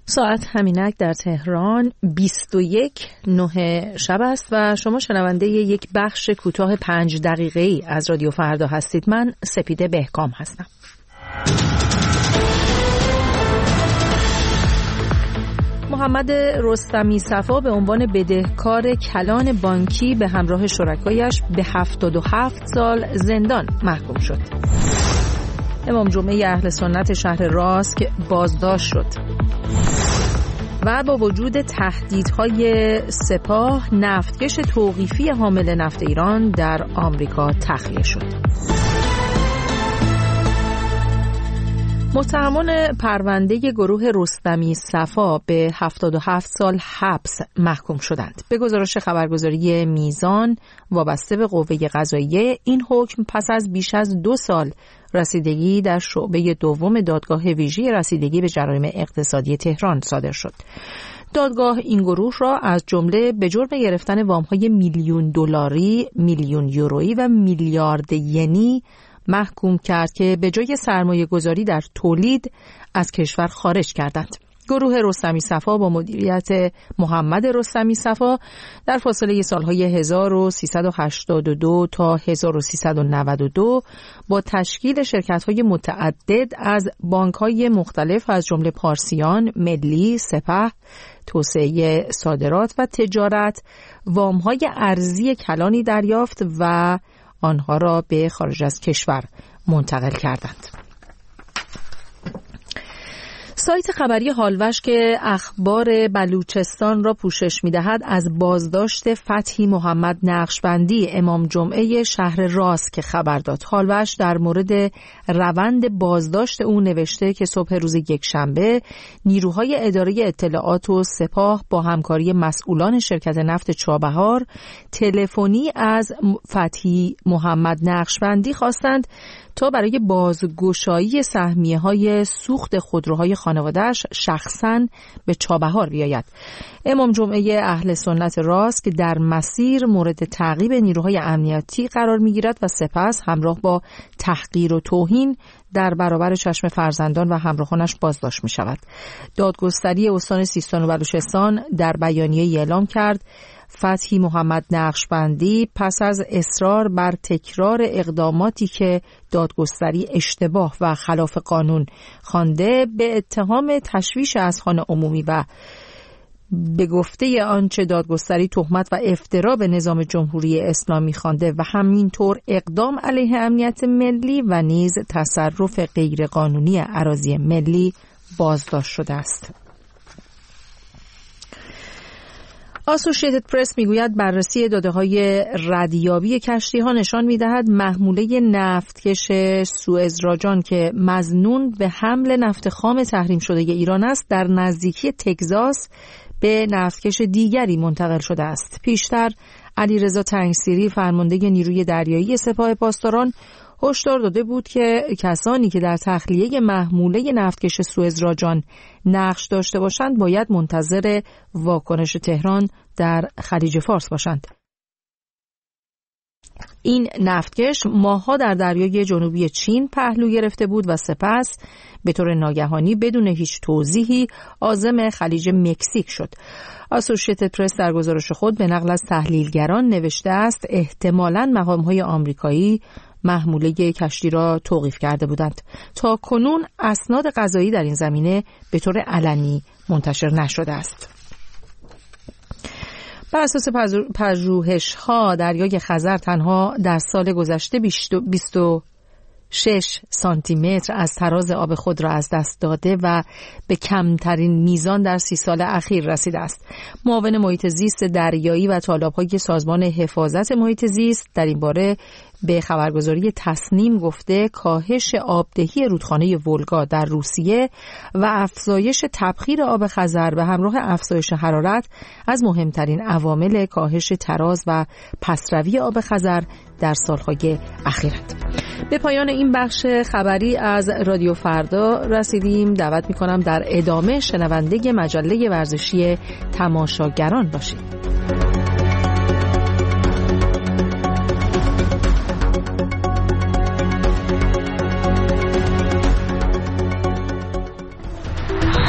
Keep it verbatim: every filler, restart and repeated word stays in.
ساعت همینک در تهران بیست و یک نه شب است و شما شنونده یک بخش کوتاه پنج دقیقه ای از رادیو فردا هستید. من سپیده بهکام هستم. محمد رستمی صفا به عنوان بدهکار کلان بانکی به همراه شرکایش به هفتاد و هفت سال زندان محکوم شد. امام جمعه اهل سنت شهر راسک بازداشت شد و با وجود تهدیدهای سپاه نفتکش توقیفی حامل نفت ایران در آمریکا تخلیه شد. متهمان پرونده گروه رستمی صفا به هفتاد و هفت سال حبس محکوم شدند. به گزارش خبرگزاری میزان وابسته به قوه قضاییه، این حکم پس از بیش از دو سال رسیدگی در شعبه دوم دادگاه ویژه رسیدگی به جرایم اقتصادی تهران صادر شد. دادگاه این گروه را از جمله به جرم گرفتن وام‌های میلیون دلاری، میلیون یورویی و میلیارد ینی محکوم کرد که به جای سرمایه گذاری در تولید از کشور خارج کردند. گروه رستمی صفا با مدیریت محمد رستمی صفا در فاصله سالهای هزار و سیصد و هشتاد و دو تا هزار و سیصد و نود و دو با تشکیل شرکت‌های متعدد از بانک‌های مختلف از جمله پارسیان، ملی، سپه، توسعه صادرات و تجارت وام‌های ارزی کلانی دریافت و آنها را به خارج از کشور منتقل کردند. سایت خبری حالوش که اخبار بلوچستان را پوشش می‌دهد از بازداشت فتحی محمد نقشبندی امام جمعه شهر راسک خبر داد. حالوش در مورد روند بازداشت او نوشته که صبح روز یکشنبه نیروهای اداره اطلاعات و سپاه با همکاری مسئولان شرکت نفت چابهار تلفنی از فتحی محمد نقشبندی خواستند تا برای بازگشایی سهمیه‌های سوخت خودروهای خانواده‌اش شخصاً به چابهار بیاید. امام جمعه اهل سنت راست که در مسیر مورد تعقیب نیروهای امنیتی قرار می‌گیرد و سپس همراه با تحقیر و توهین در برابر چشم فرزندان و همراهانش بازداشت می‌شود. دادگستری استان سیستان و بلوچستان در بیانیه‌ای اعلام کرد فتحی محمد نقشبندی پس از اصرار بر تکرار اقداماتی که دادگستری اشتباه و خلاف قانون خوانده به اتهام تشویش اذهان عمومی و به گفته آنچه دادگستری تهمت و افترا به نظام جمهوری اسلامی خوانده و همینطور اقدام علیه امنیت ملی و نیز تصرف غیرقانونی اراضی ملی بازداشت شده است. آسوشیتد پرس میگوید بررسی داده‌های ردیابی کشتی‌ها نشان می‌دهد محموله نفتکش سوئز راجان که مظنون به حمل نفت خام تحریم شده ایران است در نزدیکی تگزاس به نفتکش دیگری منتقل شده است. پیشتر علیرضا تنگسیری فرمانده نیروی دریایی سپاه پاسداران هشدار داده بود که کسانی که در تخلیه محموله نفتکش سوئز راجان نقش داشته باشند باید منتظر واکنش تهران در خلیج فارس باشند. این نفتکش ماه‌ها در دریای جنوبی چین پهلو گرفته بود و سپس به طور ناگهانی بدون هیچ توضیحی عازم خلیج مکزیک شد. آسوشیتد پرس در گزارش خود به نقل از تحلیلگران نوشته است احتمالاً مقام‌های آمریکایی محموله کشتی را توقیف کرده بودند. تا کنون اسناد قضایی در این زمینه به طور علنی منتشر نشده است. بر اساس پژوهش‌ها دریای خزر تنها در سال گذشته بیست و شش سانتی متر از تراز آب خود را از دست داده و به کمترین میزان در سی سال اخیر رسیده است. معاون محیط زیست دریایی و تالاب‌های سازمان حفاظت محیط زیست در این باره به خبرگزاری تصنیم گفته کاهش آبدهی رودخانه ولگا در روسیه و افزایش تبخیر آب خزر به همراه افزایش حرارت از مهمترین عوامل کاهش تراز و پسروی آب خزر در سالهای اخیرند. به پایان این بخش خبری از رادیو فردا رسیدیم. دعوت می‌کنم در ادامه شنونده مجله ورزشی تماشاگران باشید.